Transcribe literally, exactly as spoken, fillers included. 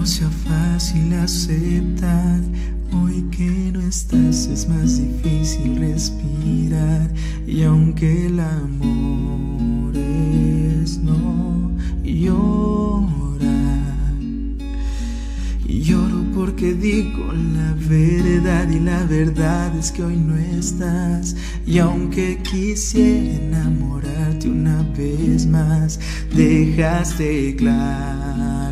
no sea fácil aceptar. Hoy que no estás es más difícil respirar. Y aunque el amor es no llorar, lloro porque digo la verdad, y la verdad es que hoy no estás. Y aunque quisiera enamorarte una vez más, dejaste claro